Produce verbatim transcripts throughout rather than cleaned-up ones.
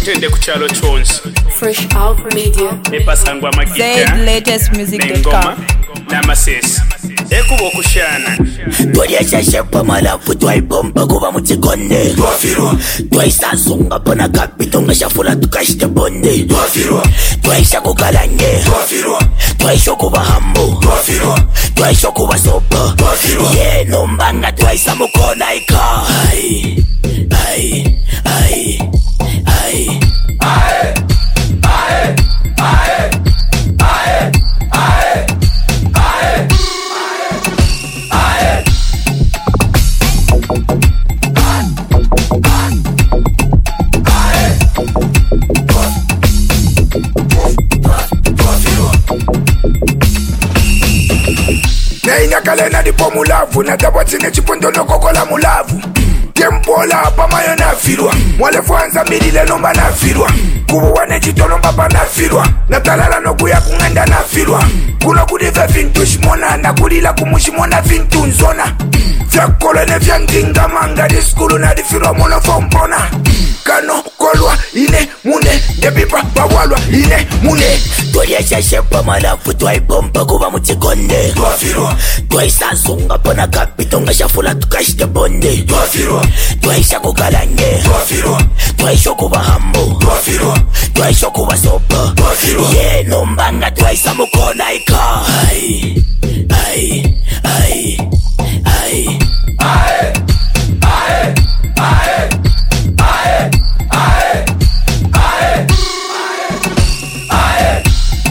Tende kuchalo chonsi Fresh Out Media epasangwa magita Z latest music dot com namasesi ekubo kushana Twaliacha shepa malafu twaibomba kuba mutikonde Twafirwa Twaisazunga pona kapito nga shafula tukashite bonde Twafirwa Twaisha kukalanye Twafirwa Twaisha kuba hambo Twafirwa Twaisha kuba sopa Twafirwa Ye nombanga twaisa mukona ika Ay Ay Ay Ay Ay Ay Ay Ay Ay Na inakalena dipo mulavu na tabotine chipondo no kokola mulavu Tempola pa mayo na firwa Mwale fuanza milile nomba na firwa Kubu wane chitolo mbapa na firwa Na talala no kuya kungenda na firwa Kuno kudive fintu shmona Na kulila kumushimona fintu nzona Fyakolo ne fyanginga manga Diskulu na di firwa mono fompona Kano kolwa ine mune Depipa bawalwa ine mune Twaliacha shepa malafu twaibomba kuba mutikonde Twafirwa Twaisazunga pona kapito nga shafula tukashite bonde Twafirwa Twaisha kukalanye Twafirwa Twaisha kuba hambo Twafirwa Twaisha kuba sopa Twafirwa Ye nombanga twaisa mukona ika Ay Ay Ay Ay Aye Aye Aye Aye Aye Aye Aye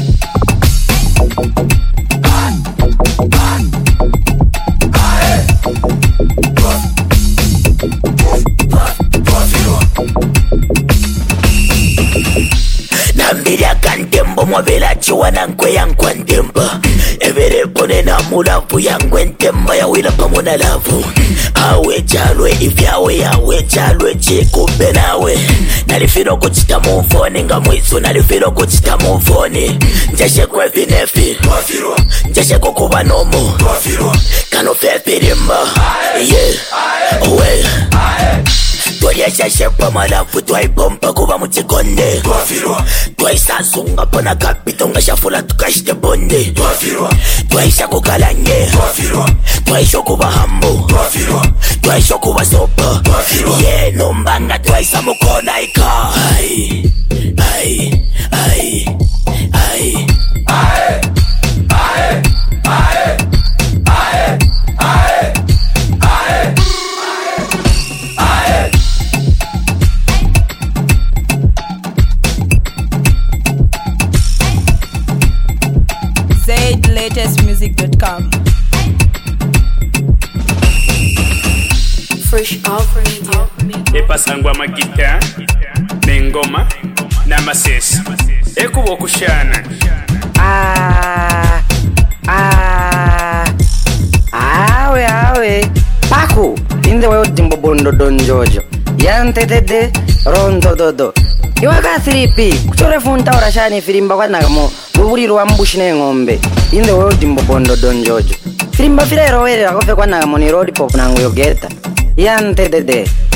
Nambiria kantembo mwabela chiwa na nkwe ya nkwantemba Evere pone na mulavu ya nkwentemba ya wila pamona lavu Awe chalwe ifyawe yawe chalwe chikube nawe Nalifiro kuchita mufoni nga mwisu nalifiro kuchita mufoni Njeshe kwe vinefi Twafirwa Njeshe kukuba nomo Twafirwa Kano fefi rimba Yeah Uwe Twaliacha shepa malafu twaibomba kuba mutikonde Twafirwa Twaisazunga pona kapito nga shafula tukashite bonde Twafirwa Twaisha kukalanye Twafirwa Twaisha kuba hambo Twafirwa Twaisha kuba sopa Twafirwa Ye nombanga twaisa mukona ika Ay Ay Ay Ay Aye Aye Aye Aye Aye Aye Aye Z latest music dot com Fresh Out Media epasangwa magita nengoma namasesi ekubo kushana Ah, ah, awe awe Paku, inde wewe dimbo bondo don jojo Yante dede, rondo dodo Iwaka thiripi, kuchore funta orashani firimba kwa nagamo Buburi ruwa mbushine ngombe Inde wewe dimbo bondo don jojo Firimba fila erowere rakofe kwa nagamo ni road pop nangu yogeta Yante dede